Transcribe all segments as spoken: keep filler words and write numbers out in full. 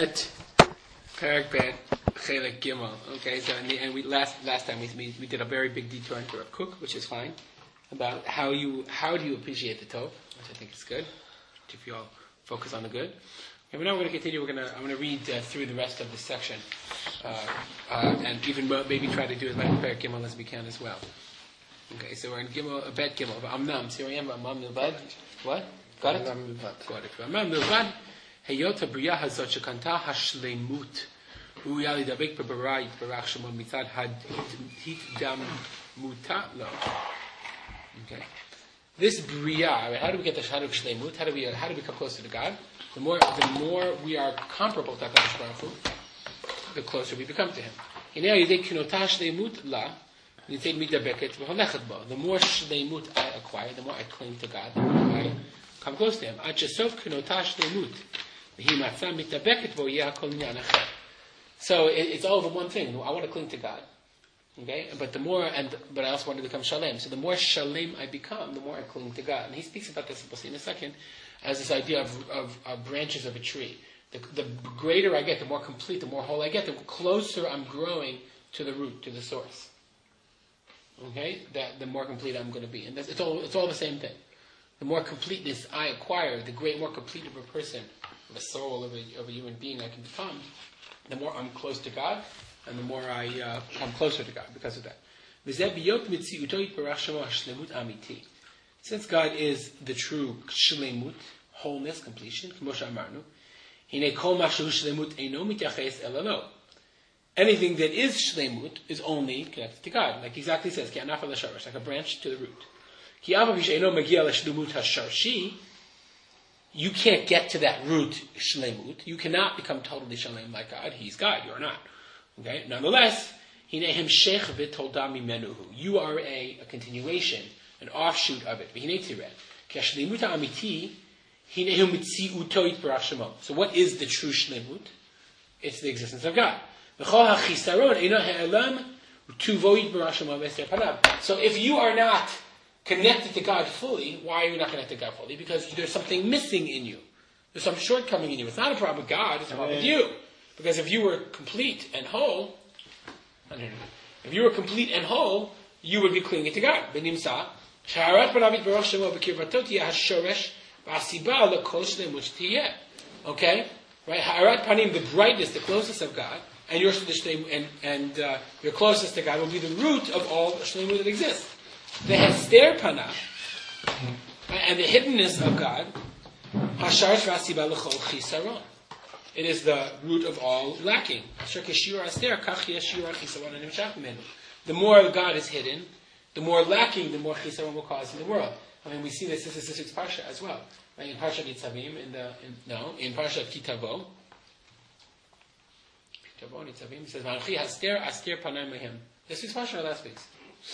Bet, Perek Bet, Chelek Gimel. Okay, so and, the, and we last last time we, we we did a very big detour into Rav Kook, which is fine, about how you how do you appreciate the Tov, which I think is good. If you all focus on the good. Okay, but now we're going to continue. We're going to I'm going to read uh, through the rest of this section, uh, uh, and even maybe try to do as much Perek Gimel as we can as well. Okay, so we're in Gimel, uh, Bet Gimel, Amnam. So here I am, Amnam Milvad. What? Got it? Amnam Milvad. Got it. Amnam Milvad. Heyot Briya Hazot Shekanta Hashleimut. Uyali Dabek Bebarai Barach Shemon Mitzad Had Hit Dam Muta Lo. Okay. This Briya, right, how do we get the Shaduk Shleimut? How do we how do we come closer to God? The more the more we are comparable to HaKadosh Baruch Hu, the closer we become to Him. The more shleimut I acquire, the more I cling to God, the more I come close to Him. So it, it's all over one thing. I want to cling to God, okay? But the more, and but I also want to become shalem. So the more shalem I become, the more I cling to God. And he speaks about this, we'll see in a second, as this idea of, of, of branches of a tree. The, the greater I get, the more complete, the more whole I get, the closer I'm growing to the root, to the source. Okay, that the more complete I'm going to be, and that's, it's all it's all the same thing. The more completeness I acquire, the great more complete of a person, of a soul, of a, of a human being I can become, the more I'm close to God, and the more I uh, come closer to God because of that. Since God is the true shlemut, wholeness, completion, anything that is shlemut is only connected to God. Like exactly says, like a branch to the root. You can't get to that root shlemut. You cannot become totally shalem like God. He's God. You are not. Okay. Nonetheless, you are a, a continuation, an offshoot of it. So what is the true shlemut? It's the existence of God. So if you are not connected to God fully, why are you not connected to God fully? Because there's something missing in you. There's some shortcoming in you. It's not a problem with God, it's a problem with you. Because if you were complete and whole, if you were complete and whole, you would be clinging to God. Okay? Right? Ha'arat panim, the brightness, the closeness of God, and your and and uh, your closest to God will be the root of all shleimus that exists. The hester panah and the hiddenness of God, hasharish v'asiba l'chol chisaron. It is the root of all lacking. The more God is hidden, the more lacking, the more chisaron will cause in the world. I mean, we see this. This is this week's parsha as well. Right? In Parshat Nitzavim, in the in, no, in Parshat Kitavo. Kitavo Nitzavim, it says, "Malachi haster aster panay mehem." This week's parsha or last week's?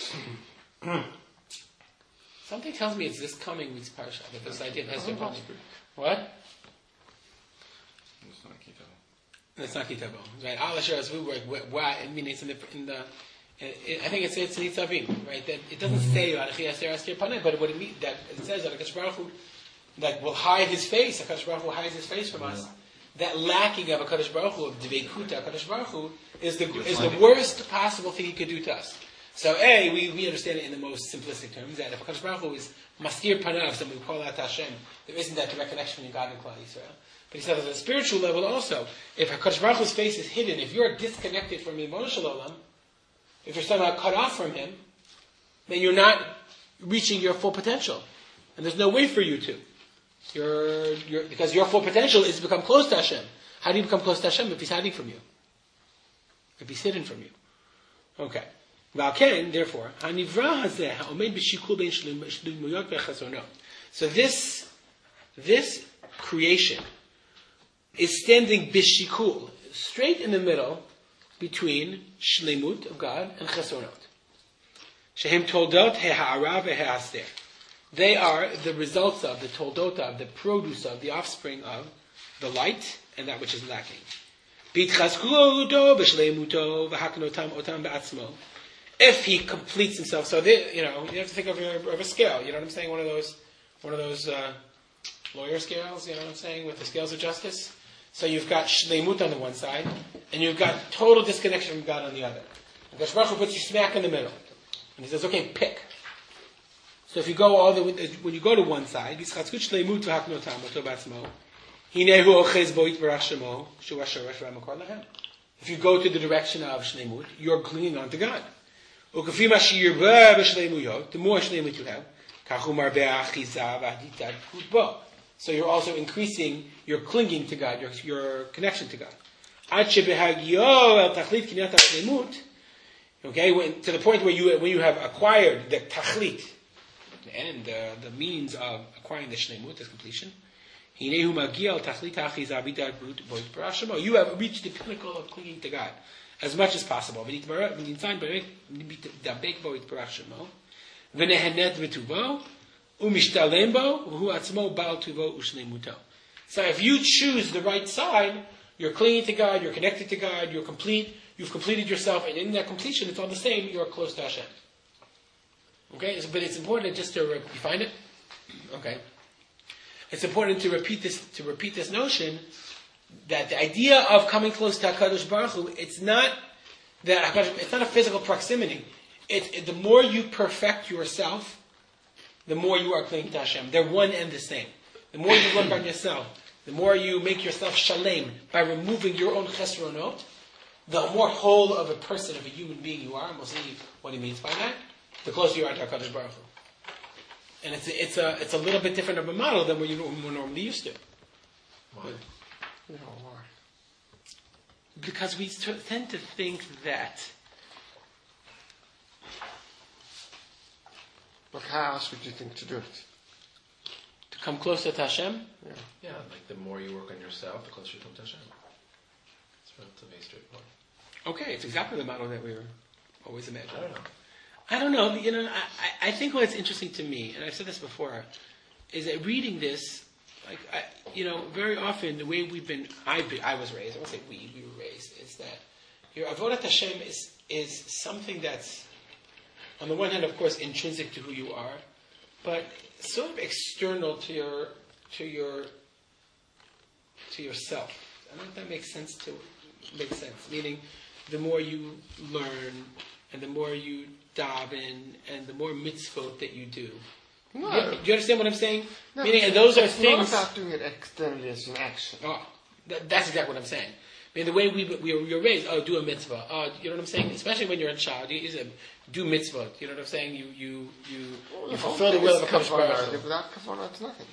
Something tells me it's this coming week's parsha. That this idea of hester panay. What? It's not Kitavo. It's not Kitavo, right? Al asher azvu, why? I mean, it's in the in the. It, I think it's it's Nitzavim, right? That it doesn't say Malachi haster aster panay, but what it means that it says that HaKadosh Baruch Hu that will hide His face. HaKadosh Baruch Hu hides His face from us. That lacking of HaKadosh Baruch Hu, of Dveikuta HaKadosh Baruch Hu, is the is the worst possible thing He could do to us. So, A, we, we understand it in the most simplistic terms, that if HaKadosh Baruch Hu is mastir panav, something we call out to Hashem, there isn't that direct connection between God and Klal Yisrael. But He says on a spiritual level also, if HaKadosh Baruch Hu's face is hidden, if you're disconnected from the emotional olam, if you're somehow cut off from Him, then you're not reaching your full potential. And there's no way for you to. You're, you're, because your full potential is to become close to Hashem. How do you become close to Hashem if He's hiding from you? If He's hidden from you. Okay. Therefore, so this this creation is standing bishikul, straight in the middle between shlemut of God and chesronot. Shehem toldot heha'ara ve'ha'aster. They are the results of, the toldot of, the produce of, the offspring of the light and that which is lacking. If he completes himself, so they, you know, you have to think of a, of a scale. You know what I'm saying? One of those, one of those uh, lawyer scales. You know what I'm saying? With the scales of justice. So you've got shleimut on the one side, and you've got total disconnection from God on the other. And Kadosh Baruch Hu puts you smack in the middle. And he says, okay, pick. So if you go all the way, when you go to one side, if you go to the direction of shleimut, you're clinging on to God. The more shleimut you have, so you're also increasing your clinging to God, your, your connection to God. Okay, when, to the point where you when you have acquired the tachlit, and the, the means of acquiring the shleimut, this completion, you have reached the pinnacle of clinging to God as much as possible. So if you choose the right side, you're clinging to God, you're connected to God, you're complete, you've completed yourself, and in that completion, it's all the same, you're close to Hashem. Okay, but it's important just to, re- you find it? Okay. It's important to repeat this, to repeat this notion that the idea of coming close to HaKadosh Baruch Hu, it's not that, it's not a physical proximity. It, it, the more you perfect yourself, the more you are clinging to Hashem. They're one and the same. The more you work on yourself, the more you make yourself shalem by removing your own chesronot, the more whole of a person, of a human being you are, and we'll see what he means by that, the closer you are to HaKadosh Baruch Hu. And it's a, it's a it's a little bit different of a model than what you were normally used to. Why? No, why? Because we tend to think that. But how else would you think to do it? To come closer to Hashem? Yeah. Yeah, like the more you work on yourself, the closer you come to Hashem. It's relatively straightforward. Okay, it's exactly the model that we were always imagining. I don't know. I don't know. You know, I, I think what's interesting to me, and I've said this before, is that reading this, like, I, you know, very often the way we've been, I, I was raised, I won't say we, we were raised, is that your avodat Hashem is is something that's, on the one hand, of course, intrinsic to who you are, but sort of external to your to your to yourself. I don't know if that makes sense to make sense. Meaning, the more you learn, and the more you daven, and the more mitzvot that you do. No. Do, you, do you understand what I'm saying? No, Meaning, and those are it's things. not about doing it externally as an action. Oh, that, that's exactly what I'm saying. I mean, the way we we you're raised, oh, do a mitzvah. Oh, you know what I'm saying? Especially when you're a child, you, you say, do mitzvah. You know what I'm saying? You you you, Well, you fulfill the will of a Kadosh Baruch Hu. Without kavanah, it's nothing.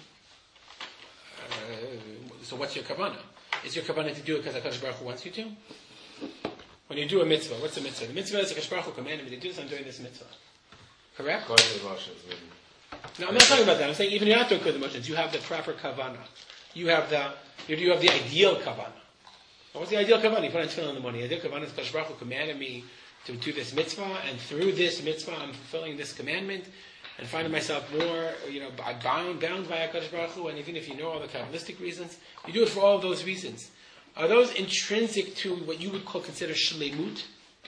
Uh, so what's your kavanah? Is your kavanah to do it because HaKadosh Baruch Hu wants you to? When you do a mitzvah, what's the mitzvah? The mitzvah is HaKadosh Baruch Hu commanded me to do this, I'm doing this mitzvah. Correct? According to the emotions. I mean, No, I'm not talking about that. I'm saying even if you're not doing good emotions, you have the proper kavanah. You have the you have the ideal kavanah. What's the ideal kavanah? You put on tefillin in the morning. The ideal kavanah is HaKadosh Baruch Hu commanded me to do this mitzvah, and through this mitzvah, I'm fulfilling this commandment, and finding myself more, you know, bound, bound by HaKadosh Baruch Hu. And even if you know all the Kabbalistic reasons, you do it for all of those reasons. Are those intrinsic to what you would call consider shleimut?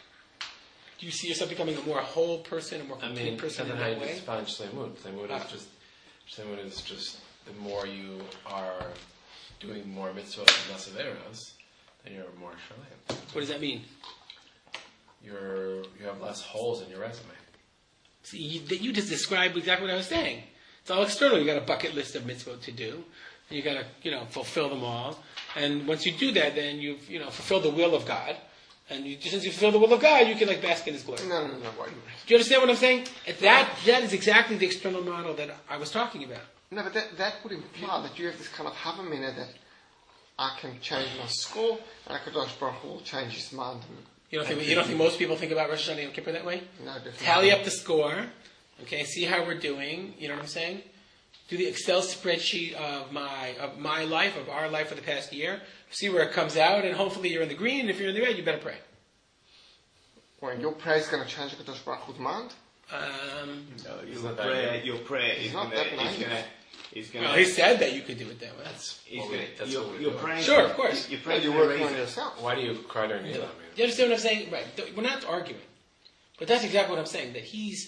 Do you see yourself becoming a more whole person, a more I complete mean, person in how that you way? define shleimut. Shleimut Ah. is just shleimut is just the more you are doing more mitzvot and less averos, then you're more shalem. What does that mean? You're you have less holes in your resume. See, you, that you just described exactly what I was saying. It's all external. You got a bucket list of mitzvot to do. And you got to, you know, fulfill them all. And once you do that, then you've, you know, fulfilled the will of God. And you, since you fulfill the will of God, you can like bask in His glory. No, no, no. Why? Do you understand what I'm saying? That that is exactly the external model that I was talking about. No, but that, that would imply that you have this kind of havamina that I can change my score, and HaKadosh Baruch Hu will change his mind. And, You don't think you don't think most people think about Rosh Hashanah and Yom Kippur that way? no, definitely. Tally up the score, okay, see how we're doing, you know what I'm saying? Do the Excel spreadsheet of my of my life, of our life for the past year, see where it comes out, and hopefully you're in the green. If you're in the red, you better pray. Well, your prayer is going to change HaKadosh Baruch Hu's mind? Um, No, It's your not that prayer, good. your prayer is not gonna, that is naive. gonna, is gonna. well, he said that you could do it that way. That's is what gonna, we, that's you're, what we're you're doing. praying. Sure, for- of course. You're Well, praying you're for working raising- on yourself. Why do you cry during Do Nila? you understand what I'm saying? Right. We're not arguing. But that's exactly what I'm saying. That he's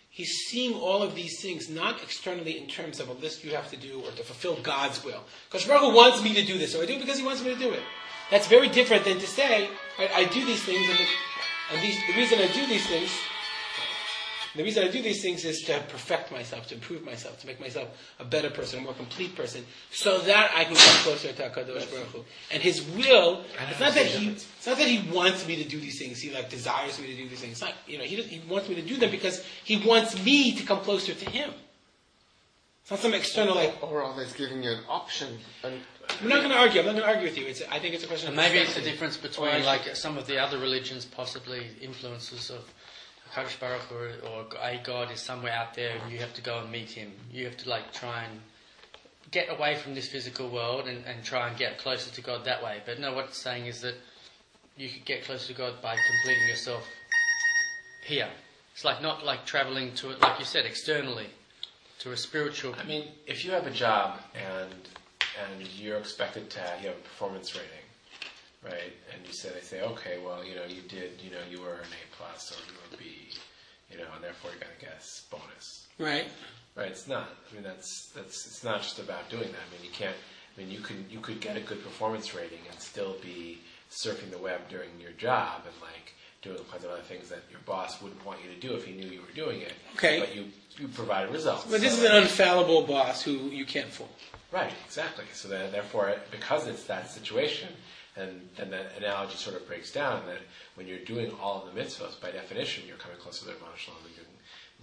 he's seeing all of these things not externally in terms of a list you have to do or to fulfill God's will. Because Baruch Hu wants me to do this, so I do it because he wants me to do it. That's very different than to say, right, I do these things, and, the, and these, the reason I do these things, the reason I do these things is to perfect myself, to improve myself, to make myself a better person, a more complete person, so that I can come closer to HaKadosh Baruch Hu. And his will, it's not that he, it's not that he wants me to do these things. He like desires me to do these things. It's not, you know, he doesn't, he wants me to do them because he wants me to come closer to him. It's not some external like. Or always giving you an option. And we're not going to argue. I'm not going to argue with you. It's, I think it's a question. And of maybe it's perspective. the difference between like some of the other religions, possibly influences of HaKadosh Baruch Hu, or, or a God is somewhere out there and you have to go and meet him. You have to like try and get away from this physical world and, and try and get closer to God that way. But no, what it's saying is that you could get closer to God by completing yourself here. It's like not like travelling to it, like you said, externally, to a spiritual. I mean, if you have a job and and you're expected to have, you have a performance rating, right? And you say, they say, okay, well, you know, you did, you know, you were an A plus or you were a B, you know, and therefore you're going to get a bonus. Right. Right. It's not. I mean, that's that's. It's not just about doing that. I mean, you can't. I mean, you could you could get a good performance rating and still be surfing the web during your job and like doing all kinds of other things that your boss wouldn't want you to do if he knew you were doing it. Okay. But you you provided results. But this so, is an unfallible boss who you can't fool. Right. Exactly. So then, therefore, because it's that situation, and then that analogy sort of breaks down. That when you're doing all of the mitzvahs, by definition, you're coming closer to Ribono Shel Olam.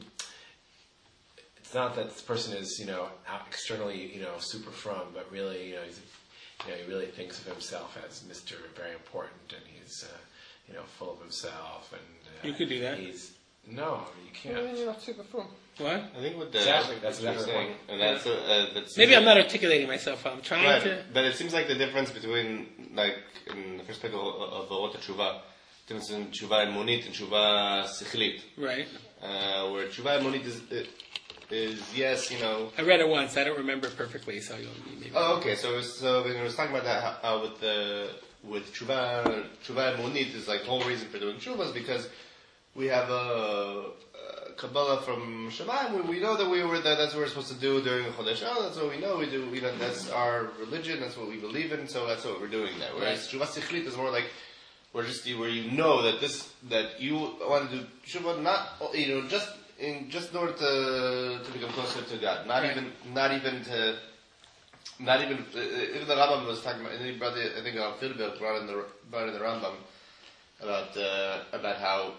It's not that this person is, you know, out externally, you know, super from, but really, you know, he's, you know, he really thinks of himself as Mister Very Important, and he's, uh, you know, full of himself. And uh, you could do that. He's no, you can't. Well, you're not super fun. What? I think what the, Exactly, that's what you're exactly the saying, point. and that's, uh, uh, that's Maybe I'm not articulating myself. I'm trying right, to. but it seems like the difference between, like, in the perspective of, of Orot Tshuva, difference in Tshuva Emunit and Tshuva Sichlit, Right. uh, where Tshuva Emunit is, is yes, you know. I read it once. I don't remember it perfectly, so you'll maybe. Oh, okay. So, it was, so when I was talking about that uh, with the with Tshuva, Tshuva Emunit is like the whole reason for doing Tshuva is because we have a. Kabbalah from Shemayim, we, we know that we were that that's what we're supposed to do during Chodesh El. That's what we know. We do. We know that's our religion. That's what we believe in. So that's what we're doing there. Whereas Tshuva Sichlit is more like where just where you know that this that you want to do Tshuva not you know just in just in order to to become closer to God. Not right. even not even to not even uh, even the Rambam was talking about. And he brought the, I think uh, Philibert brought in the brought in the Rambam about uh, about how.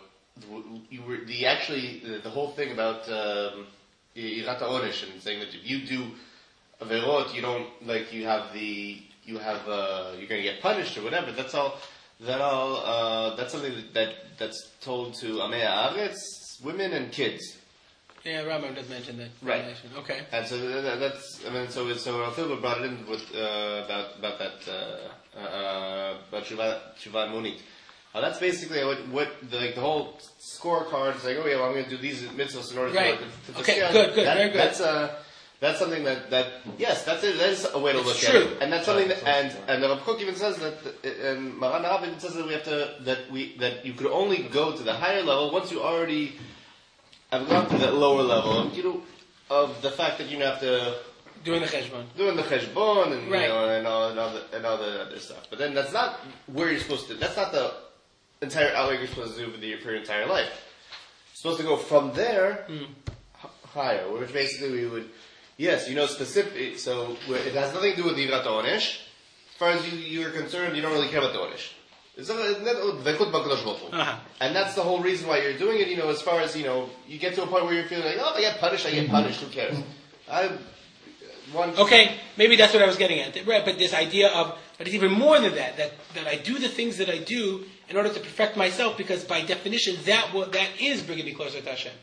You were the actually the, the whole thing about um, Yirat HaOnesh and saying that if you do averot, you don't like you have the you have uh, you're going to get punished or whatever. That's all. That all. Uh, that's something that, that that's told to Amei Haaretz, women and kids. Yeah, Rambam does mention that. Right. Okay. And so that, that's. I mean, so so Philip brought it in with uh, about about that uh, uh, about Tshuva Tshuva Emunit. Uh, that's basically what, what the, like the whole scorecard is like. Oh yeah, well, I'm going to do these mitzvahs in order right. to. to, to okay. to Good. Good. that, Very good. That's uh, that's something that, that yes, that's it. That is a way to it's look true. at it, and that's something that and and the Rav Kook even says that, and Maran Rav even says that we have to that we that you could only go to the higher level once you already have gone to that lower level. You know, of the fact that you have to. Doing the cheshbon. Doing the cheshbon and right. you know and all and all the and all the other stuff, but then that's not where you're supposed to. That's not the entire outlay you're supposed to do for, the, for your entire life. You're supposed to go from there mm. h- higher, which basically we would, yes, you know, specific. So it has nothing to do with the Yirat HaOnesh. As far as you you're concerned, you don't really care about the Onesh. It's uh-huh. And that's the whole reason why you're doing it. You know, as far as you know, you get to a point where you're feeling like, oh, if I get punished, I get punished. Who cares? I. One okay, maybe that's what I was getting at. Right, but this idea of, but it's even more than that, that, that I do the things that I do in order to perfect myself, because by definition, that will, that is bringing me closer to Hashem.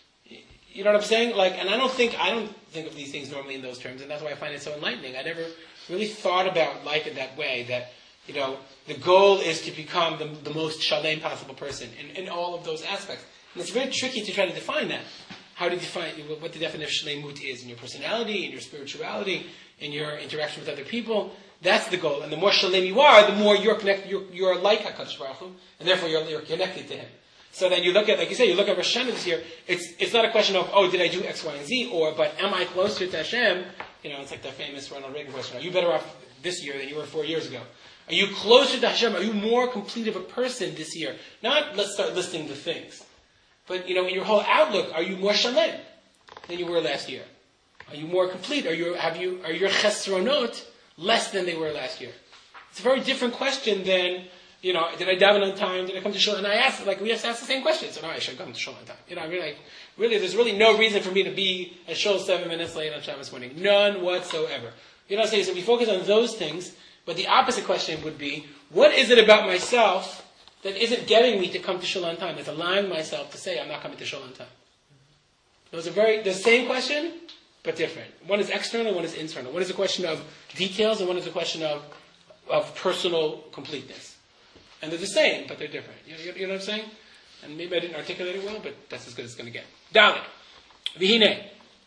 You know what I'm saying? Like, and I don't think, I don't think of these things normally in those terms, and that's why I find it so enlightening. I never really thought about life in that way, that, you know, the goal is to become the, the most shalem possible person in, in all of those aspects. And it's very tricky to try to define that. How to define what the definition of shleimut is in your personality, in your spirituality, in your interaction with other people. That's the goal. And the more shalem you are, the more you're connected. You're, you're like HaKadosh Baruch Hu, and therefore you're, you're connected to Him. So then you look at, like you said, you look at Rosh Hashanah this year, it's it's not a question of, oh, did I do X, Y, and Z, or, but am I closer to Hashem? You know, it's like the famous Ronald Reagan question, are you better off this year than you were four years ago? Are you closer to Hashem? Are you more complete of a person this year? Not, let's start listing the things. But, you know, in your whole outlook, are you more shalem than you were last year? Are you more complete? Are you, have you, are your chesronot less than they were last year? It's a very different question than, you know, did I daven on time? Did I come to shul? And I asked, like, we have to ask the same question. So, no, I should come to shul on time. You know, I mean, like, really, there's really no reason for me to be at shul seven minutes late on Shabbos morning. None whatsoever. You know what I'm saying? So we focus on those things, but the opposite question would be, what is it about myself that isn't getting me to come to shul on time? That's allowing myself to say, I'm not coming to shul on time. Those are very, the same question, but different. One is external, one is internal. One is a question of details, and one is a question of, of personal completeness. And they're the same, but they're different. You know, you know what I'm saying? And maybe I didn't articulate it well, but that's as good as it's going to get. Dalit. V'hinei.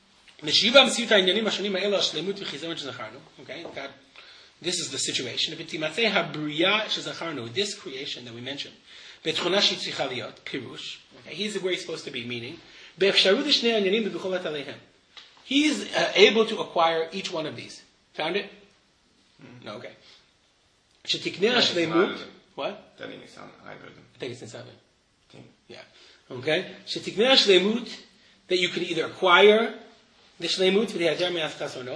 Okay, God, this is the situation. This creation that we mentioned. Pirush. Okay, he's where he's supposed to be, meaning, he's uh, able to acquire each one of these. Found it? Mm. No, okay. What? I think it's in seven. Yeah. Okay? That you can either acquire the shleimut with the hajar me'as chasonot,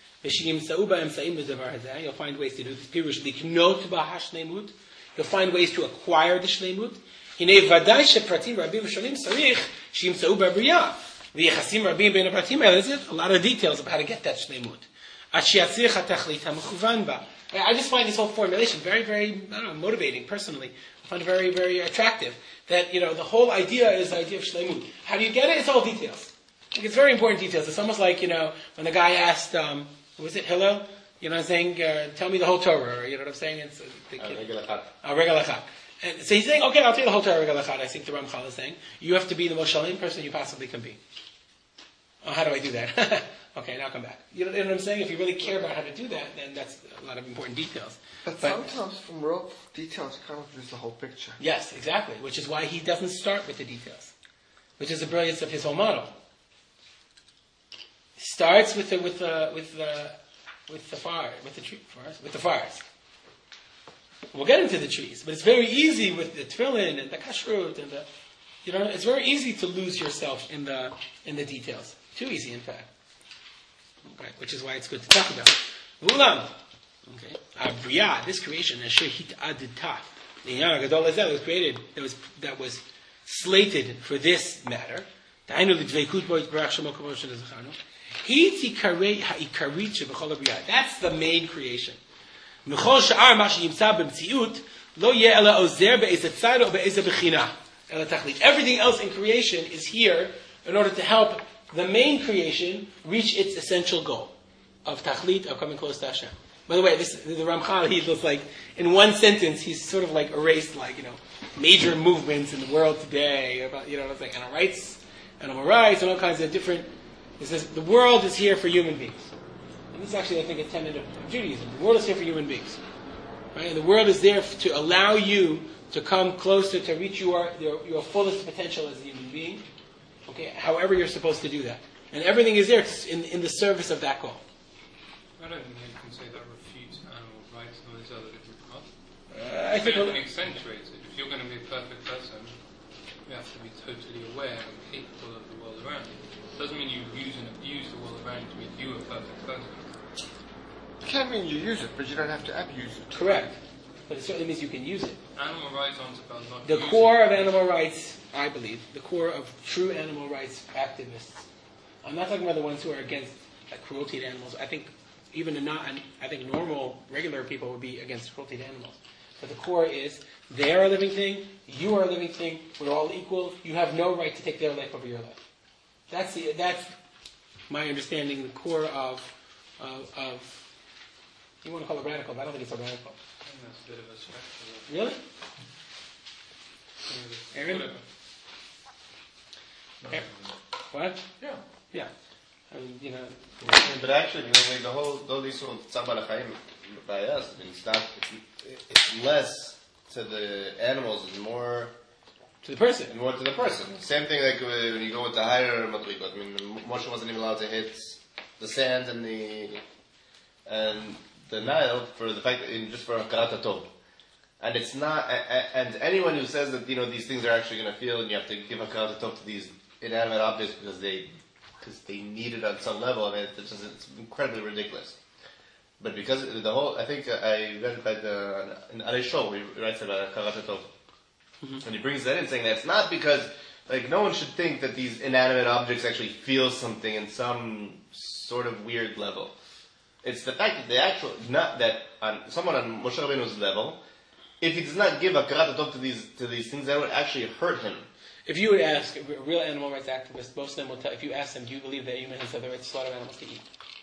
you'll find ways to do this. Pirush liknot b'hashleimut. You'll find ways to acquire the shleimut. Hinei vaday shepratim rabim v'shonim sarich sheyimtzau b'briyah. V'yechasim rabim bein hapratim haele. There's a lot of details of how to get that shleimut. Ad sheyatzich hatachlit hamechuvan ba. I just find this whole formulation very, very, I don't know, motivating personally. I find it very, very attractive. That, you know, the whole idea is the idea of shleimut. How do you get it? It's all details. Like, it's very important details. It's almost like, you know, when the guy asked, um, was it Hillel? You know what I'm saying? Uh, tell me the whole Torah. Or, you know what I'm saying? It's uh, the kid. Uh, Regel Echad. And so he's saying, okay, I'll tell you the whole Torah, Regel Echad. I think the Ramchal is saying, you have to be the most shalom person you possibly can be. Oh, how do I do that? Okay, now come back. You know, you know what I'm saying? If you really care about how to do that, then that's a lot of important details. But, but sometimes from raw details, you kind of lose the whole picture. Yes, exactly. Which is why he doesn't start with the details. Which is the brilliance of his whole model. He starts with the with the with the with the fire, with the tree, forest, with the forest. We'll get into the trees, but it's very easy with the tefillin and the kashrut and the, you know, it's very easy to lose yourself in the in the details. Too easy, in fact. Okay, which is why it's good to talk about. Ulam. Okay. Abriya, this creation, Asher Hit'adita. The Inyan Gadol Azeh was created, that was that was slated for this matter. Dainu l'dveikut bo yitbarach shemo kavod shel zechanu. Hiti karei ha'ikarit shebechol abriya. That's the main creation. Mechol sha'ar ma sheyimtza b'mtziut lo yeh ela ozer be'ezeh tzad o be'ezeh bechina ela tachlit. Everything else in creation is here in order to help the main creation reach its essential goal of tachlit, of coming close to Hashem. By the way, this, the Ramchal, he looks like, in one sentence, he's sort of like erased, like, you know, major movements in the world today, about, you know, it's like animal rights, animal rights, and all kinds of different, he says, the world is here for human beings. And this is actually, I think, a tenet of Judaism. The world is here for human beings. Right? And the world is there to allow you to come closer, to reach your, your, your fullest potential as a human being. Okay, however you're supposed to do that. And everything is there in, in the service of that goal. I don't think you can say that refutes animal rights and all these other different parts. Uh, I think it accentuates it. If you're going to be a perfect person, you have to be totally aware and capable of the world around you. It doesn't mean you use and abuse the world around you to make you a perfect person. It can mean you use it, but you don't have to abuse it. Correct. But it certainly means you can use it. Animal rights aren't about not The using core it. of animal rights, I believe, the core of true animal rights activists, I'm not talking about the ones who are against like, cruelty to animals. I think even a not, I think normal, regular people would be against cruelty to animals. But the core is, they are a living thing, you are a living thing, we're all equal, you have no right to take their life over your life. That's the, that's my understanding, the core of, of, of, you want to call it radical, but I don't think it's a radical. I think that's a bit of a stretch. Really? Aaron? Whatever. Okay. What? Yeah. Yeah. I mean, you know. But actually, you know, like the whole, all these whole tzabal ha'chaim by us, I mean, it's not, it's, it's less to the animals, it's more to the person. And more to the person. Same thing like when you go with the higher madrigos. I mean, Moshe wasn't even allowed to hit the sand and the and the Nile for the fact that in, just for hakarat tov. And it's not. And anyone who says that you know these things are actually going to feel, and you have to give hakarat tov to these inanimate objects because they because they need it on some level. I mean, it's, just, it's incredibly ridiculous. But because the whole, I think I read it by the in Arishol, where he writes about hakarat tov. Mm-hmm. And he brings that in, saying that it's not because, like, no one should think that these inanimate objects actually feel something in some sort of weird level. It's the fact that the actual, not that on someone on Moshe Rabbeinu's level, if he does not give hakarat tov to these to these things, that would actually hurt him. If you would ask a real animal rights activist, most of them will tell. If you ask them, do you believe that humans have the right to slaughter animals to eat?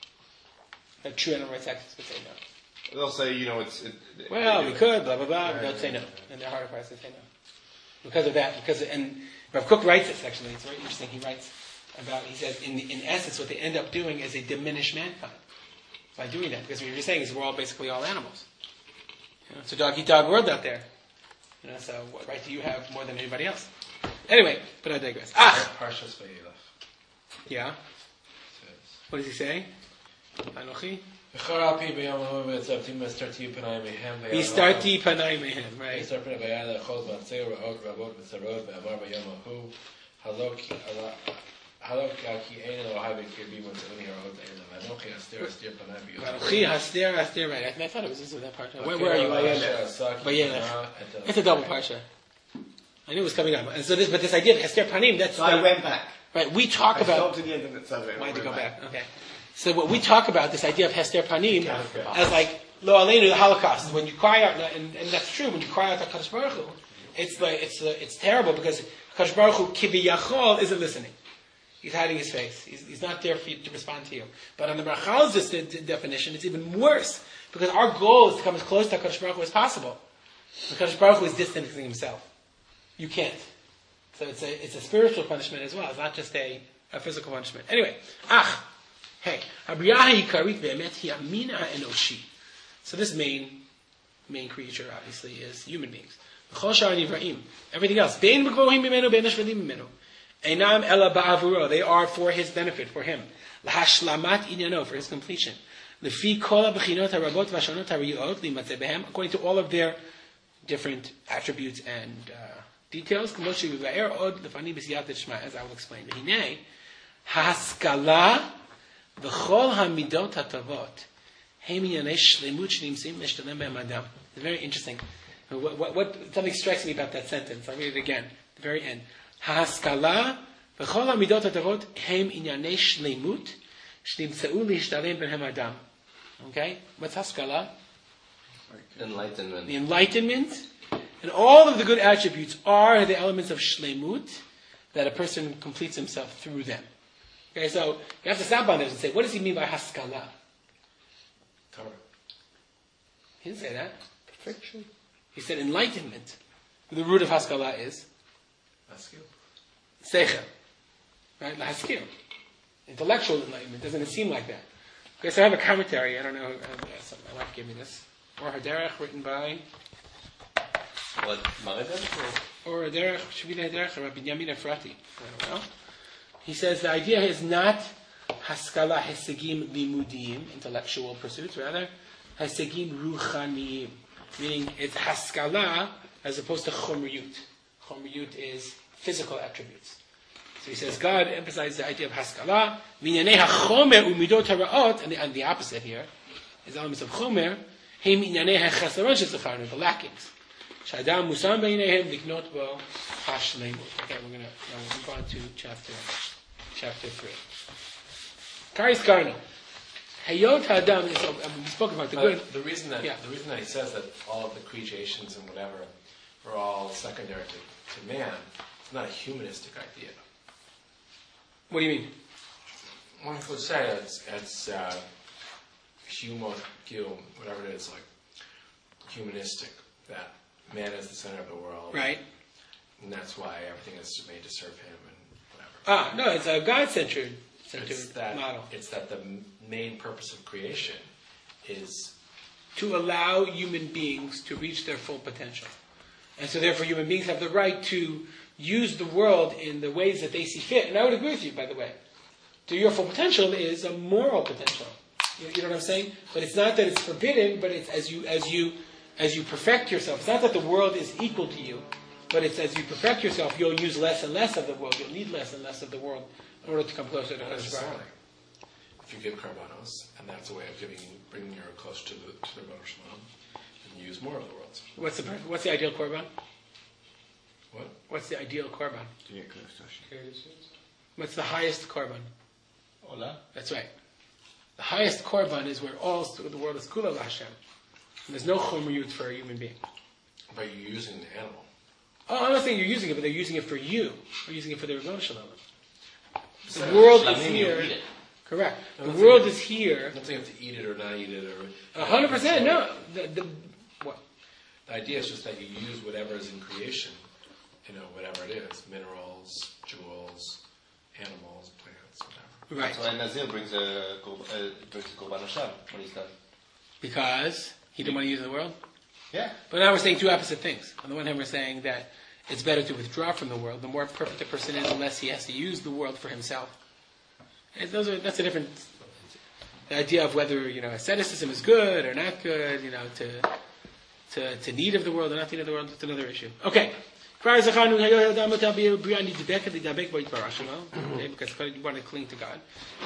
A true animal rights activist would say no. They'll say, you know, it's. It, well, it, we could, blah blah blah. They'll say no, and their heart of hearts they say no. Because of that, because and Rav Kook writes this actually. It's very interesting. He writes about. He says, in in essence, what they end up doing is they diminish mankind by doing that. Because what you're saying is we're all basically all animals. You know, it's a dog eat dog world out there. You know, so what right do you have more than anybody else? Anyway, but I digress. Ah, Parshas Vayelach. Yeah. What does he say? Anochi. V'charapi b'yom ha'hu v'etzavtim v'starti p'nai mehem V'starti p'nai mehem, right. V'star p'nai v'yada chol v'atzei ra'ot v'avot v'tzarot v'amar b'yom ha'hu halok halok ki ein Elohai v'kirbi v'tzavoni ha'ot ein Anochi haster haster p'nai b'yom Anochi haster haster, right. I thought it was this with that part. Where, where are you? Vayelech. It's a double parsha. I knew it was coming up. And so this, but this idea of Hester Panim, that's... So I went back. Right, we talk I about... to the end of it, so I Why did you go back? back? Okay. So what we talk about, this idea of Hester Panim, as like, Lo Aleinu, the Holocaust. When you cry out, and, and that's true, when you cry out to HaKadosh Baruch Hu, it's like, it's, uh, it's terrible because HaKadosh Baruch Hu, Kibiyachol, isn't listening. He's hiding his face. He's, he's not there for you to respond to you. But on the Barchal's de- de- definition, it's even worse. Because our goal is to come as close to HaKadosh Baruch Hu as possible. HaKadosh Baruch Hu is distancing himself. You can't. So it's a it's a spiritual punishment as well. It's not just a, a physical punishment. Anyway, ach, hey, habriyahi karit ve'emet hi amina enoshi. So this main main creature obviously is human beings. V'chol shar nivraim. Everything else. Bein b'gvohim mimenu, bein ashvalim mimenu. Einam ela ba'avuro. They are for his benefit, for him. Lahashlamat inyano, for his completion. Lefi kol ha'bechinot harabot v'ashonot hariyot limatzeh behem, according to all of their different attributes and uh, details, as I will explain. It's very interesting. What, what, what, something strikes me about that sentence. I'll read it again. The very end. Haskala v'chol hamidot hatavot hem inyanei shleimut shnimtzeu lishtalem b'hem adam. Okay? What's haskala? Enlightenment. The enlightenment. And all of the good attributes are the elements of shleimut that a person completes himself through them. Okay, so you have to stop on this and say, what does he mean by haskala? Torah. He didn't say that. Perfection. He said enlightenment. The root of haskala is Haskil. seichel. Right? Haskil. Intellectual enlightenment. Doesn't it seem like that? Okay, so I have a commentary. I don't know. My wife gave me this. Or Haderech, written by... What, Maridem? Or a derech, should be the derech of Rabbi Yamin Efrati. I don't know. He says the idea is not haskala hesegim limudim, intellectual pursuits, rather hesegim ruchaniyim, meaning it's haskala as opposed to chomriyut. Chomriyut is physical attributes. So he says God emphasizes the idea of haskala, minyanei hachomer umidot haraot, and the, and the opposite here is elements of chomer, hem minyanei hachasaron shezacharnu, the lackings. Shadam musam beinehem liknot bo hashleimut. Okay, we're gonna now we'll move on to chapter chapter three. Karis Karno. Hayot Adam is. I mean, we spoke about the but good. The reason that yeah. the reason that he says that all of the creations and whatever are all secondary to, to man, it's not a humanistic idea. What do you mean? One could say it's it's uh, humo, whatever it is, like humanistic, that man is the center of the world. Right. And that's why everything is made to serve him and whatever. Ah, no, it's a God-centered centered It's that, model. it's that the main purpose of creation is To allow human beings to reach their full potential. And so therefore human beings have the right to use the world in the ways that they see fit. And I would agree with you, by the way. To your full potential is a moral potential. You, you know what I'm saying? But it's not that it's forbidden, but it's as you as you as you perfect yourself. It's not that the world is equal to you, but it's as you perfect yourself, you'll use less and less of the world. You'll need less and less of the world in order to come closer to Hakadosh Baruch Hu. If you give karbanos, and that's a way of giving, bringing you close to the to the Rebbeinu Shalom, and you use more of the world. What's the what's the ideal korban? What? What's the ideal korban? To get close to Hashem. What's the highest korban? Ola. That's right. The highest korban is where all the world is kula Hashem. And there's no chomriyut for a human being. By you using the animal. Oh, I'm not saying you're using it, but they're using it for you. They're using it for the Rebbeinu Shalom. The world is here. Correct. The world is here. I'm not saying you have to eat it or not eat it or. A hundred percent. No. The, the, what? The idea is just that you use whatever is in creation, you know, whatever it is, minerals, jewels, animals, plants, whatever. Right. That's why Nazir brings a korban- uh, brings a korban Hashem when he's done. Because he didn't want to use the world. Yeah. But now we're saying two opposite things. On the one hand, we're saying that it's better to withdraw from the world. The more perfect a person is, the less he has to use the world for himself. And those are, that's a different the idea of whether, you know, asceticism is good or not good, you know, to to, to need of the world or not need of the world, that's another issue. Okay. Because you want to cling to God.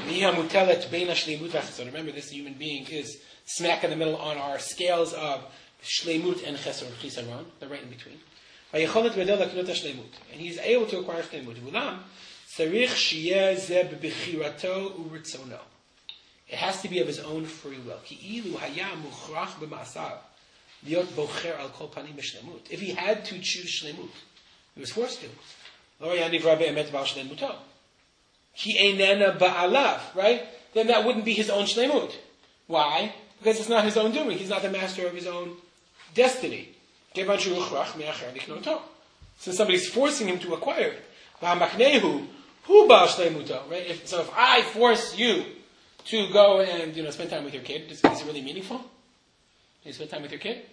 So remember, this human being is smack in the middle on our scales of shleimut and chesed, chisaron. They're right in between. And he's able to acquire shleimut. It has to be of his own free will. If he had to choose shleimut, he was forced to. Right? Then that wouldn't be his own shleimut. Why? Because it's not his own doing. He's not the master of his own destiny. So somebody's forcing him to acquire it. Right? If, so if I force you to go and, you know, spend time with your kid, is, is it really meaningful? Do you spend time with your kid?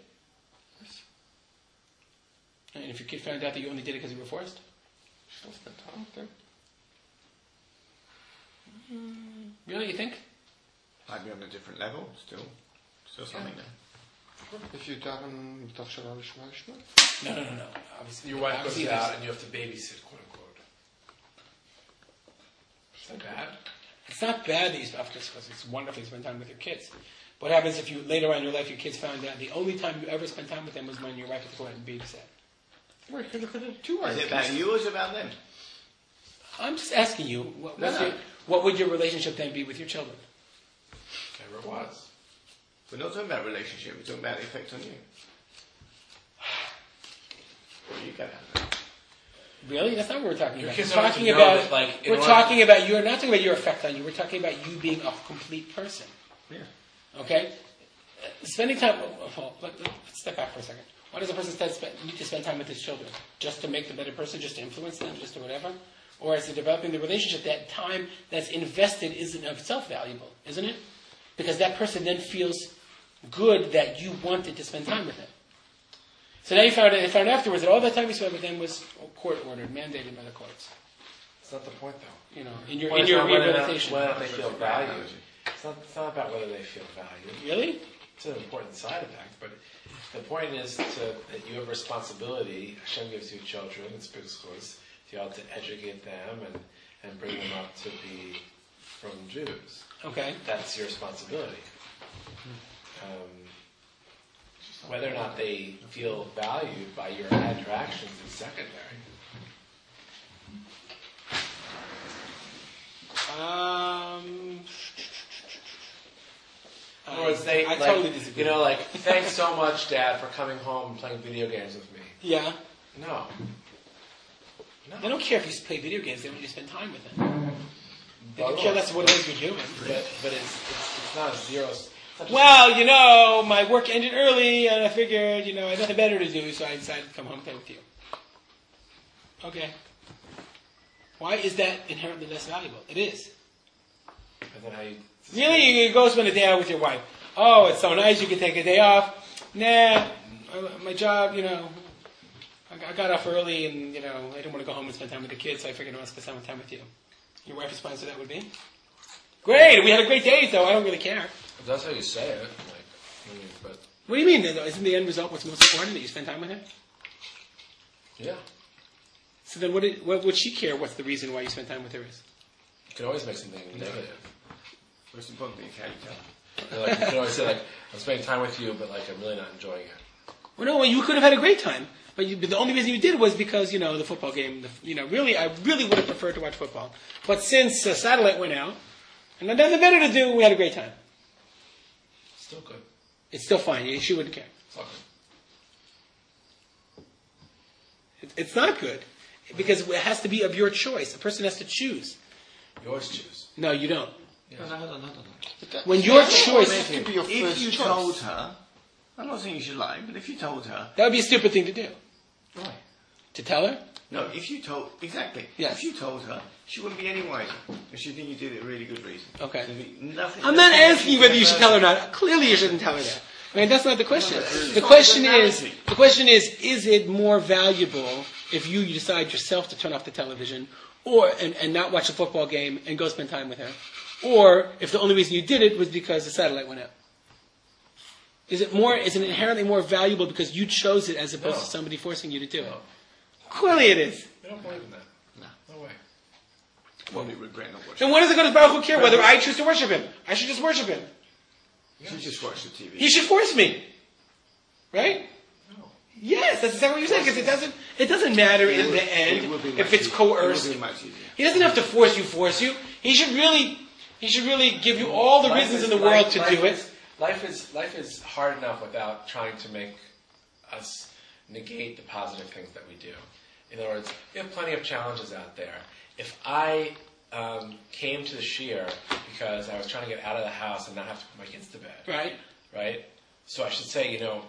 And if your kid found out that you only did it because you were forced? Still spend time with them. Mm, really, you think? I'd be on a different level, still. Still something there. If you daven mitach shalal lishma lishma. No, no, no, no. Obviously, Your wife obviously goes out there's- and you have to babysit, quote unquote. Is that bad? It's not bad that you spend, because it's wonderful to spend time with your kids. What happens if you later on in your life your kids found out the only time you ever spent time with them was when your wife had to go out and babysit? Well, you could look at it two Is ways. it about you or is it about them? I'm just asking you, what, No, what's no. Your, what would your relationship then be with your children? Never was. We're not talking about relationship, we're talking about the effect on you. What do you get out of it? Really? That's not what we're talking Your about. kids We're don't have talking to know about that, like, in we're order- talking about you're not talking about your effect on you. We're talking about you being a complete person. Yeah. Okay? Uh, Spending time. Well, let, let's step back for a second. Why does a person spend, spend, need to spend time with his children? Just to make them a better person? Just to influence them? Just to whatever? Or is it developing the relationship? That time that's invested isn't of itself valuable, isn't it? Because that person then feels good that you wanted to spend time with them. So now you found, you found afterwards that all that time you spent with them was court ordered, mandated by the courts. That's not the point, though. You know, in your Point in is your not whether or not- rehabilitation. Whether or not they feel valued. It's not, it's not about whether they feel valued. Really? It's an important side effect, but the point is to, that you have responsibility. Hashem gives you children, it's big schools, to be able to educate them and, and bring them up to be from Jews. Okay. That's your responsibility. Um, whether or not they feel valued by your interactions is secondary. Um. In other words, they, I like, totally disagree. you know, like, thanks so much, Dad, for coming home and playing video games with me. Yeah. No. They don't care if you play video games. They want you to spend time with them. They don't Well, care that's what it is you're doing. But, but it's, it's, it's not a zero. It's not just- Well, you know, my work ended early, and I figured, you know, I had nothing better to do, so I decided to come home and play with you. Okay. Why is that inherently less valuable? It is. and then I, Really, you you go spend a day out with your wife. Oh, it's so nice. You can take a day off. Nah, my job, you know. I I got off early and, you know, I didn't want to go home and spend time with the kids, so I figured I want to spend some time with you. Your wife's response to that would be? Great! We had a great date, though. I don't really care. If that's how you say it, like, I mean, but What do you mean? Isn't the end result what's most important, that you spend time with him? yeah, So then what, did, what would she care what's the reason why you spend time with her is? you can always make something negative. Most important thing, can you tell? Like, you can always say, like, I'm spending time with you, but, like, I'm really not enjoying it. Well, no, well, you could have had a great time. But, you, but the only reason you did was because, you know, the football game, the, you know, really, I really would have preferred to watch football. But since uh, satellite went out, and had nothing better to do, we had a great time. Still good. It's still fine. You- She wouldn't care. It's all good. It, it's not good. Because it has to be of your choice. A person has to choose. You always choose. No, you don't. No, no, hold on, hold on. But that- When your that choice- could be your If first you choice. told her, I'm not saying you should lie, but if you told her, That would be a stupid thing to do. why? To tell her? No, if you told, exactly. Yes. If you told her, she wouldn't be any wiser. And she'd think you did it a really good reason. Okay. There'd be nothing, I'm not nothing asking you whether you should tell her or not. Clearly you shouldn't tell her that. I mean, that's not the question. The not question an is, analogy. the question is, is it more valuable if you decide yourself to turn off the television or and, and not watch a football game and go spend time with her? Or if the only reason you did it was because the satellite went out? Is it more, is it inherently more valuable because you chose it as opposed No. to somebody forcing you to do it? No. Clearly it is. I don't believe in that. No. No way. Well, we regret not watching. Then what does the God Baruch Hu care whether I choose to worship him? I should just worship him. She just watched the T V. He should force me. Right? No. Yes, that's exactly what you're saying, because it doesn't, it doesn't matter in the It end would be if much it's easier. coerced. It would be much easier. He doesn't have to force you, force you. He should really, he should really give you all the Life reasons is- in the life- world to life do it. is- Life is life is hard enough without trying to make us negate the positive things that we do. In other words, we have plenty of challenges out there. If I um, came to the shiur because I was trying to get out of the house and not have to put my kids to bed, Right? right? So I should say, you know,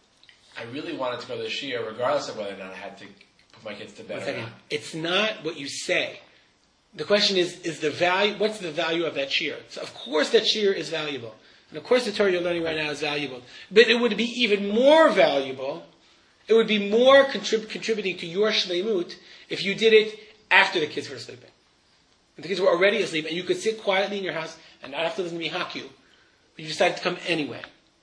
I really wanted to go to the shiur regardless of whether or not I had to put my kids to bed One or second. not. It's not what you say. The question is, is the value, what's the value of that shear? So of course that shear is valuable. And of course the Torah you're learning right now is valuable. But it would be even more valuable, it would be more contrib- contributing to your shleimut if you did it after the kids were sleeping. If the kids were already asleep and you could sit quietly in your house and not have to listen to me haku, but you decided to come anyway.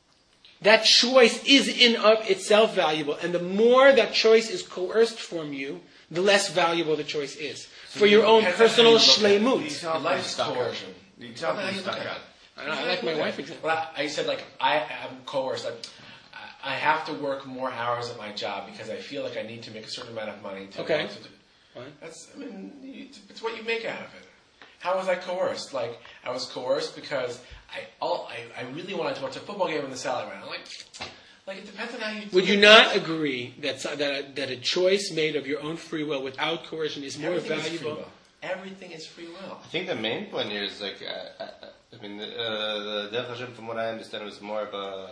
That choice is in of itself valuable. And the more that choice is coerced from you, the less valuable the choice is. For your own depends on personal how you look at it. shleimut. These are Life's stuck coercion. out. The How example do is you stuck look at out. it? I, know, I like my wife example. Well, I, I said like I am coerced. Like, I I have to work more hours at my job because I feel like I need to make a certain amount of money to. Okay. to do. Fine. That's I mean it's, it's what you make out of it. How was I coerced? Like I was coerced because I all I, I really wanted to watch a football game in the salary round. Like like it depends on how you. Would do you it. not agree that, that, a, that a choice made of your own free will without coercion is more Everything is free valuable? will. Everything is free will. I think the main point here is like, uh, uh, I mean, uh, the Derech Hashem, from what I understand, was more of a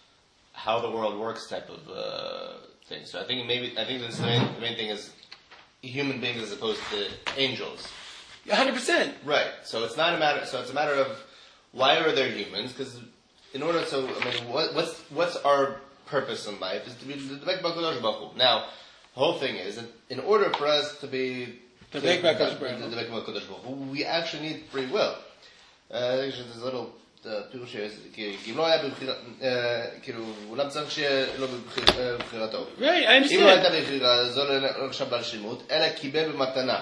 how the world works type of uh, thing. So I think maybe I think this the main, the main thing is human beings as opposed to angels. one hundred percent. Right. So it's not a matter. So it's a matter of why are there humans? Because in order to, I mean, what, what's what's our purpose in life is to be the Debek B'Kadosh Baruch Hu. Now, the whole thing is that in order for us to be The Debek B'Kadosh Baruch Hu. the Debek B'Kadosh Baruch Hu, we actually need free will. Uh, there's a little פירוש כי אם לא היה בבחירה, כאילו, אולם צריך שיהיה לא בבחירתו. Right, I אם לא הייתה understand. בבחירה, זו לא נחשב בעל שלמות, אלא קיבל במתנה.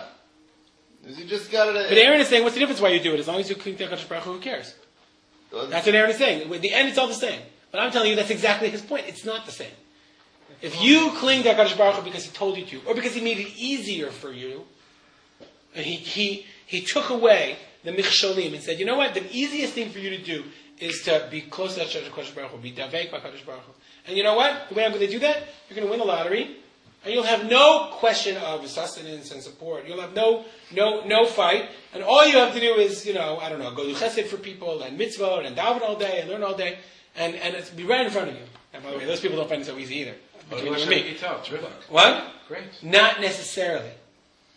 You just got But it. Aaron is saying, what's the difference why you do it? As long as you cling to HaKadosh Baruch Hu, who cares? That's what Aaron is saying. In the end, it's all the same. But I'm telling you, that's exactly his point. It's not the same. If you cling to HaKadosh Baruch Hu because he told you to, or because he made it easier for you, and he, he, he took away the michsholim and said, you know what, the easiest thing for you to do is to be close to HaKadosh Baruch Hu, be davek by HaKadosh Baruch Hu. And you know what? The way I'm going to do that, you're going to win the lottery, and you'll have no question of sustenance and support. You'll have no, no, no fight, and all you have to do is, you know, I don't know, go do chesed for people, and mitzvah, and daven all day, and learn all day, and, and it's be right in front of you. And by the way, those people don't find it so easy either. Between you and me. Terrific. What? Great. Not necessarily.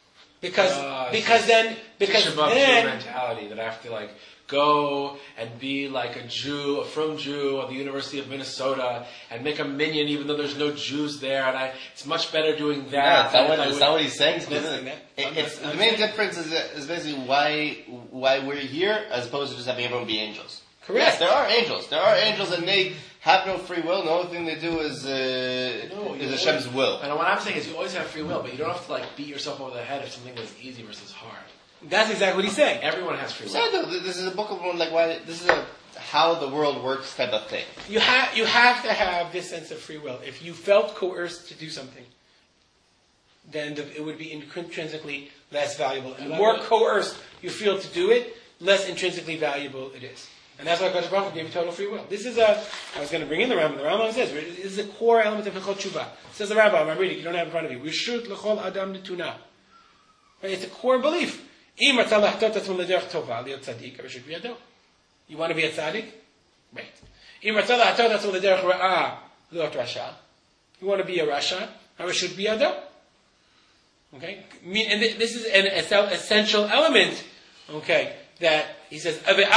Because Uh, because then because Tisha B'Av Jew then mentality that I have to like go and be like a Jew, a from Jew at the University of Minnesota and make a minyan even though there's no Jews there, and I it's much better doing that. Yeah, it's not than what, if I it's would- not what he's saying. It's, That's it, that- it- it's I'm- the main difference is, is basically why why we're here as opposed to just having everyone be angels. Correct. Yes, there are angels. There are angels, and they have no free will. The only thing they do is uh, No, you is Hashem's always- will. And what I'm saying is you always have free will, but you don't have to like beat yourself over the head if something was easy versus hard. that's exactly what he's saying. Everyone has free So, will. no, this is a book of like why this is a how the world works type of thing. You have you have to have this sense of free will. If you felt coerced to do something, then the, it would be intrinsically less valuable. And the more coerced you feel to do it, less intrinsically valuable it is. And that's why Kadosh Baruch Hu gave you total free will. This is a, I was going to bring in the Rambam. The Rambam says, this is a core element of Hilchot Tshuva. Says the Rambam, I'm reading, you don't have it in front of you. Reshut l'chol adam netuna. Right? It's a core belief. Im ratzah lahtot atzmo l'derech tova, liot tzadik, reshut biyado. You want to be a tzaddik? Right. Im ratzah lahtot atzmo l'derech ra'ah, liot rasha. You want to be a rasha? Reshut biyado. Okay? And this is an essential element, okay, that he says,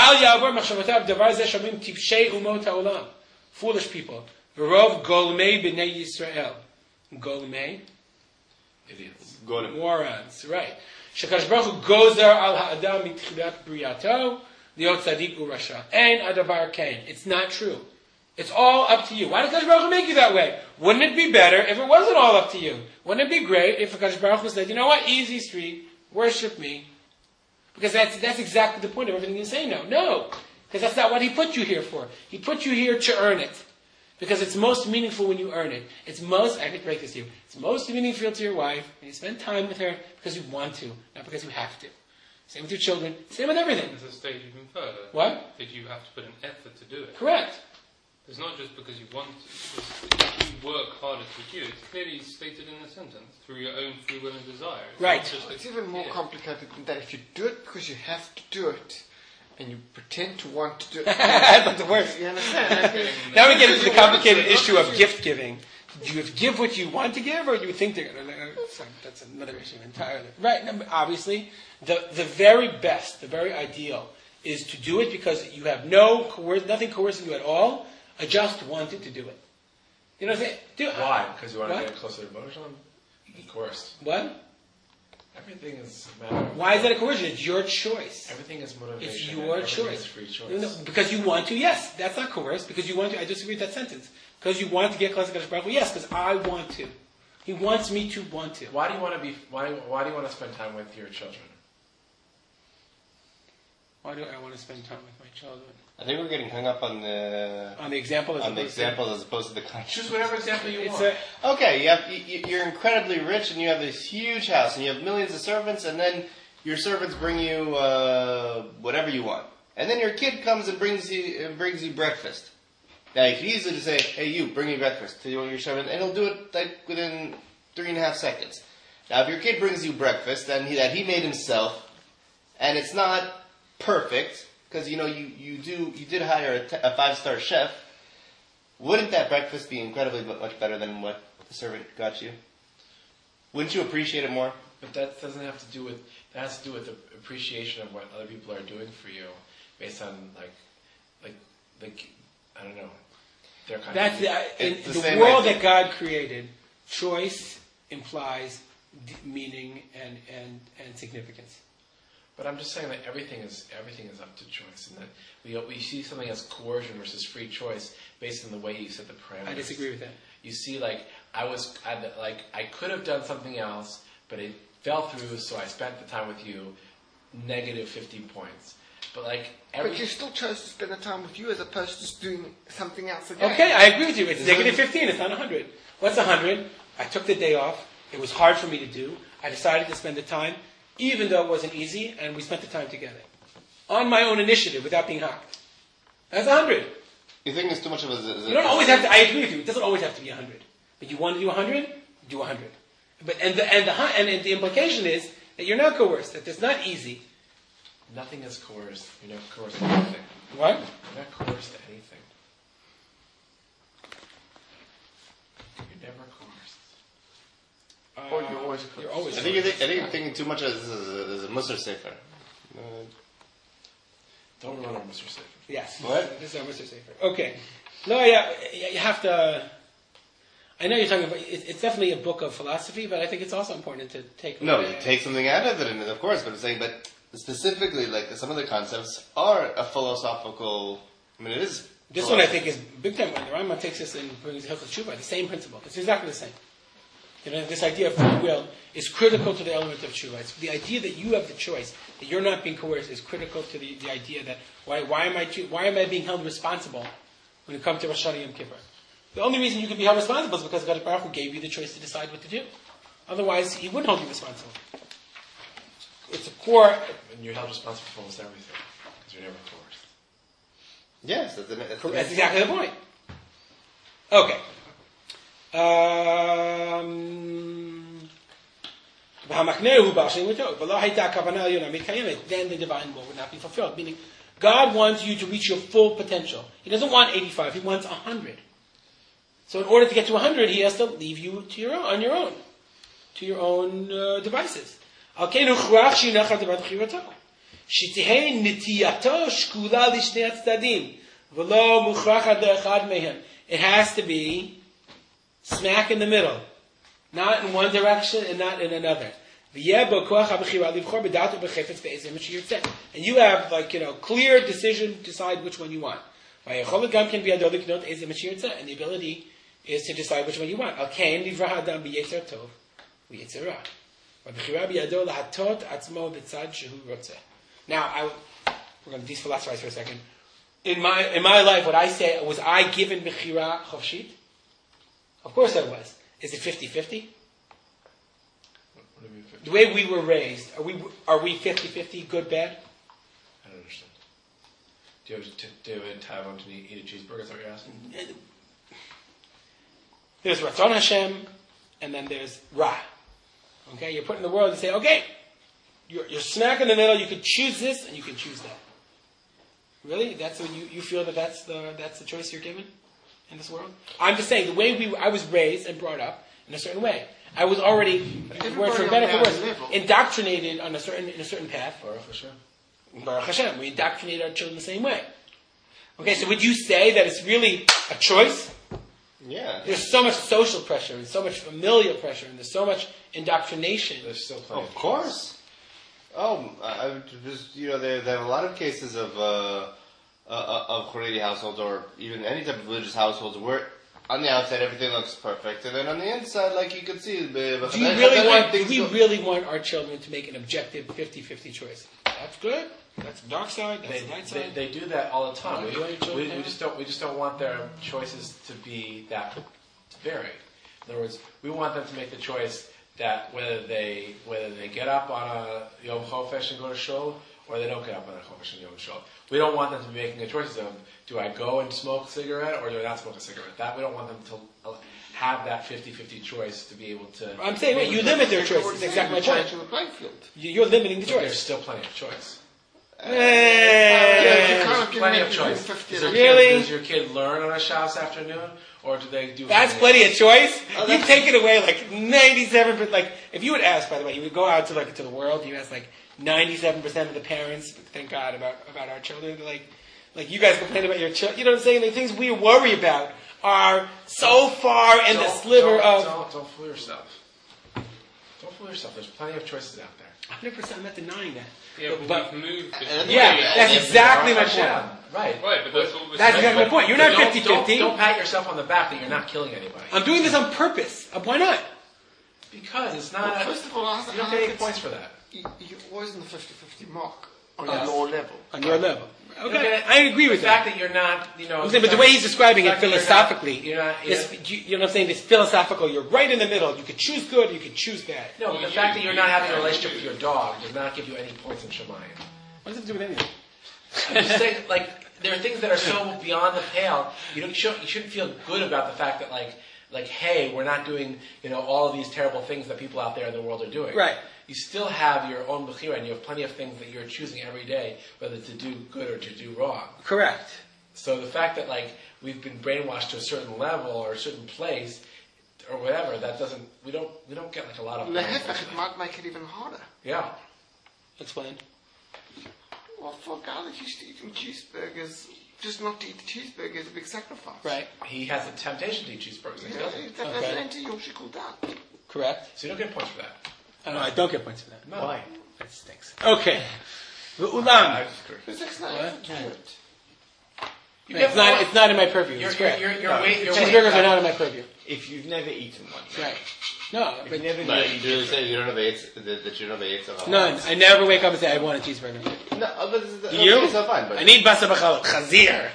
foolish people. V'rov golmei b'nei Yisrael. Golmei? Idiots. Morons, right. Shekadosh Baruch Hu goes there al ha'adam mitchilat briyato, liot tzadik u'rasha. Ein adavar kain. It's not true. It's all up to you. Why did Kadosh Baruch Hu make you that way? Wouldn't it be better if it wasn't all up to you? Wouldn't it be great if Kadosh Baruch Hu said, you know what, easy street, worship me. Because that's that's exactly the point of everything you say now. No. Because that's not what he put you here for. He put you here to earn it. Because it's most meaningful when you earn it. It's most, I could break this to you, it's most meaningful to your wife when you spend time with her because you want to, not because you have to. Same with your children, same with everything. There's a stage even further. What? That you have to put an effort to do it. Correct. It's not just because you want to. It's, if you work harder to do it, it's clearly stated in the sentence, through your own free will and desire. It's Right. not just It's a- even more yeah. complicated than that. If you do it because you have to do it, and you pretend to want to do it, That's the worst. you understand? I think- Now we get into the complicated issue of gift giving. Do you give what you want to give, or do you think they're going to? That's another issue entirely. Right. no, but Obviously, the the very best, the very ideal, is to do it because you have no coer- nothing coercing you at all. I just wanted to do it. You know what I'm saying? Do Why? Because you want What? to get closer to Moshe? Of course. What? Everything is a matter of... Why is that a coercion? It's your choice. Everything is motivation. It's and your everything choice. is free choice. No, no, because you want to, yes. That's not coerced. Because you want to, I disagree with that sentence. Because you want to get close to Kadosh Baruch Hu, yes, because I want to. He wants me to want to. Why do you want to be? Why? Why do you want to spend time with your children? Why do I want to spend time with my children? I think we're getting hung up on the On the example as on the opposed to- example as opposed to the concept. Choose whatever example you It's want. a, Okay, you have you, you're incredibly rich and you have this huge house and you have millions of servants and then your servants bring you uh, whatever you want and then your kid comes and brings you and brings you breakfast. Now you can easily just say, "Hey, you, bring me breakfast," to your servant, and he'll do it like within three and a half seconds. Now, if your kid brings you breakfast and he, that he made himself, and it's not perfect because you know you, you do you did hire a, t- a five star chef, wouldn't that breakfast be incredibly mu- much better than what the servant got you? Wouldn't you appreciate it more? But that doesn't have to do with. That has to do with the appreciation of what other people are doing for you, based on like, like, like, I don't know, their kind that's of. the, in It's the the same world way- that God created. Choice implies d- meaning and, and, and significance. But I'm just saying that everything is everything is up to choice, and that we we see something as coercion versus free choice based on the way you set the parameters. I disagree with that. You see, like I was, I, like I could have done something else, but it fell through, so I spent the time with you. Negative fifty points, but like every. But you still chose to spend the time with you as opposed to just doing something else again. Okay, I agree with you. It's negative fifteen. It's not one hundred. What's one hundred? I took the day off. It was hard for me to do. I decided to spend the time, even though it wasn't easy, and we spent the time together. On my own initiative, without being hacked. That's one hundred. You think it's too much of a... a- You don't always have to, I agree with you, it doesn't always have to be one hundred. But you want to do one hundred, do one hundred. But, and, the, and, the, hu- and, and the implication is that you're not coerced, that it's not easy. Nothing is coerced. You're never coerced to anything. What? You're not coerced to anything. You're never coerced. Or you always always a You're always. I think, you think, I think you're thinking too much of this as a, as a Musar Sefer. Uh, Don't run on Mister Safer. Yes. What? This is our Mister Sefer. Okay. No, yeah, you have to. I know you're talking about. It's definitely a book of philosophy, but I think it's also important to take. no, away. you take something out of it, and of course, but I'm saying, but specifically, like some of the concepts are a philosophical. I mean, it is. This one I think is big time. When the Rambam takes this and brings the Hilchot Tshuva, the same principle. It's exactly the same. You know, this idea of free will is critical to the element of tshuva. It's the idea that you have the choice, that you're not being coerced, is critical to the, the idea that why, why am I why am I being held responsible when it comes to Rosh Hashanah Yom Kippur? The only reason you can be held responsible is because God Baruch Hu gave you the choice to decide what to do. Otherwise, He wouldn't hold you responsible. It's a core. And you're held responsible for almost everything because you're never coerced. Yes, that's, the, that's, the, That's exactly the point. Okay. Um, then the divine will would not be fulfilled. Meaning, God wants you to reach your full potential. He doesn't want eighty-five, He wants one hundred. So in order to get to one hundred, He has to leave you to your own, on your own, to your own uh, devices. It has to be smack in the middle. Not in one direction and not in another. And you have, like, you know, clear decision, decide which one you want. And the ability is to decide which one you want. Now, I, we're going to de-philosophize for a second. In my in my life, what I say, was I given bechira chofshit? Of course I was. Is it fifty-fifty? What, what do you mean fifty? The way we were raised, are we are we fifty-fifty, good, bad? I don't understand. Do you have to, do you have time to eat a cheeseburger? Is that what you're asking? There's Ratzon Hashem, and then there's Ra. Okay, you're put in the world and say, okay, you're, you're smack in the middle, you can choose this and you can choose that. Really? That's what you, you feel that that's the, that's the choice you're given in this world? I'm just saying, the way we I was raised and brought up in a certain way. I was already, word for better for worse, indoctrinated on a certain in a certain path. Baruch Hashem. Baruch Hashem. We indoctrinate our children the same way. Okay, so would you say that it's really a choice? yeah. There's so much social pressure and so much familial pressure and there's so much indoctrination. There's still plenty Of course. Oh, I I just, you know, there, there are a lot of cases of uh, uh, of Haredi households or even any type of religious households where on the outside everything looks perfect, and then on the inside, like you can see, Do you really want? Do we really want our children to make an objective fifty-fifty choice? That's good. That's the dark side. That's They, the light they, side. they do that all the time. What do you want your We, children we, to we just don't we just don't want their choices to be that varied. In other words, we want them to make the choice that whether they whether they get up on a Yom Chofesh and go to shul, or they don't get up on a Chofesh and go to shul. We don't want them to be making a choice of, do I go and smoke a cigarette or do I not smoke a cigarette? That we don't want them to have that fifty-fifty choice to be able to. I'm saying, wait, you limit their choice. That's exactly my point. Changing the playing field. You- You're limiting the But there's choice. still plenty of choice. Yeah, Eh, you can't give Plenty me of choice. fifty Does your, Really? kid, does your kid learn on a Shabbos afternoon, or do they do? That's something plenty of choice. Oh, You've taken away like ninety-seven percent. Like, if you would ask, by the way, you would go out to like to the world. You ask like ninety-seven percent of the parents, thank God about about our children. They're like, like you guys complain about your children. You know what I'm saying? The things we worry about are so far in the Don't- sliver don't, of. Don't, don't fool yourself. Don't fool yourself. There's plenty of choices out there. one hundred percent. I'm not denying that. Yeah, but, But- we've moved. This And- Yeah, Yeah, that's yeah, exactly my Baruch point. Hashem. Right. Right, but that's all we're That's saying. exactly my point. You're not Don't- fifty-fifty. Don't, don't pat yourself on the back that you're not killing anybody. I'm doing this on purpose. Uh, Why not? Because it's Well, not. first of all, I, you don't I get any think points for that. you, you're always in the fifty-fifty mark on Yes. your level. On your level. You Okay, get- I agree with the that. fact that you're not, you know. I'm saying, but the way he's describing the it fact that you're not- philosophically, You're not. You're this, you, you know what I'm saying? This philosophical, you're right in the middle. You could choose good, you could choose bad. no, but the fact that you're not having a relationship with your dog does not give you any points in Shemayim. What does it do with anything? I'm just saying, like, there are things that are so beyond the pale. You don't. You shouldn't, you shouldn't feel good about the fact that, like, like, hey, we're not doing, you know, all of these terrible things that people out there in the world are doing. Right. You still have your own bechira, and you have plenty of things that you're choosing every day, whether to do good or to do wrong. Correct. So the fact that, like, we've been brainwashed to a certain level or a certain place, or whatever, that doesn't, we don't, we don't get like a lot of. Lehefech, it might make it even harder. Yeah. Explain. Well, for a guy that used to eating cheeseburgers, just not to eat the cheeseburger is a big sacrifice. Right. He has a temptation to eat cheeseburgers. and he Yeah, doesn't. that, Okay. that's anti yoshikul dat. Correct. So you don't get points for that. I don't know. I don't get points for that. No. Why? That stinks. Okay. Ulam. It's not What? to it. You It's get not. more- It's not in my purview. You're, It's you're, correct. you're, you're No, wait, you're Cheeseburgers wait- are not in my purview. If you've never eaten one, Right. No, If but you never Right. knew Do you say you don't have eight? That, that you don't have eight? none. I never wake up and say I want a cheeseburger. No, uh, but it's, You? okay, so fine. But I need basa b'chalot, chazir,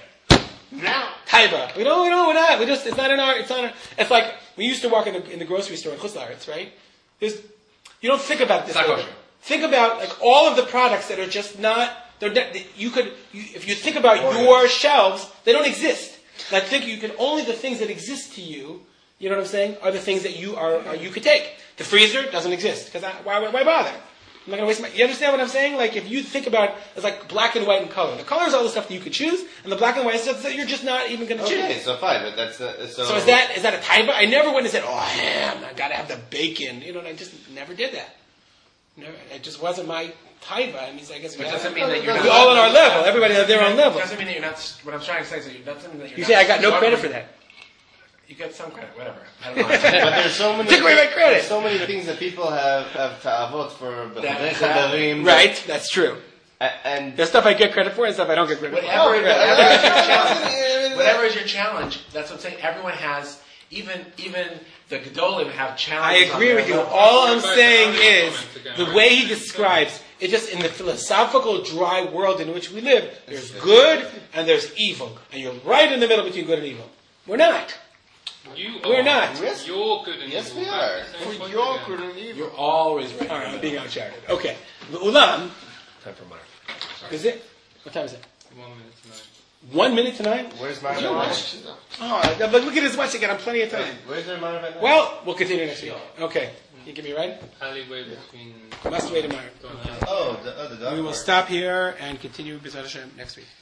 taiba. We don't. We don't. We're not. We just. It's not in our. It's not. In, it's like we used to walk in the in the grocery store in Chutz La'aretz, right? There's. You don't think about this. It's not later. kosher. Think about like all of the products that are just not. They're not, that you could. You, if you think about your shelves, they don't exist. Like think you can only the things that exist to you. You know what I'm saying? Are the things that you are, are you could take. The freezer doesn't exist because why, why bother? I'm not going to waste my. You understand what I'm saying? Like if you think about it as like black and white in color, the color is all the stuff that you could choose, and the black and white is stuff that you're just not even going to okay, choose. so fine. But that's uh, so. So is that is that a taiba? I never went and said, "Oh, ham! I got to have the bacon." You know, I just never did that. Never, it just wasn't my taiba. I mean, I guess we, But have, doesn't mean that you're we not. all on our level. Everybody has their own level. Doesn't mean that you're not. What I'm trying to say is that you, doesn't mean that you're You not say I got no credit struggling. for that. You get some credit, whatever. I don't know. But there's so many. Take away my credit. There's so many things that people have have ta'avot for. That- b'chaverim, Right? That's true. a- And There's stuff I get credit for and stuff I don't get credit for. Whatever, Oh, whatever is your yeah. challenge, whatever is your challenge, that's what I'm saying. Everyone has, even even the Gedolim have I challenges. agree on with you. their level. All I'm Everybody- saying everybody is comments again, the right? way he describes it, just in the philosophical dry world in which we live. There's good and there's evil, and you're right in the middle between good and evil. We're not. You We're are. not. Yes. You're good and Yes, evil. we That's are. the same For point your again. good and evil. You're always right. All right, I'm being uncharted. Okay. The ulam, Time for Mark. is it? What time is it? One minute tonight. One minute tonight? where's my You watch? watched it, though. Oh, but look at his watch again. I'm plenty of time. Where's the amount of it? Well, we'll continue next week. Okay. You give me a ride? Alleyway between. Must wait tomorrow. Don't Okay. have- Oh, the, oh, the dog We will park. stop here and continue B'ezrat Hashem next week.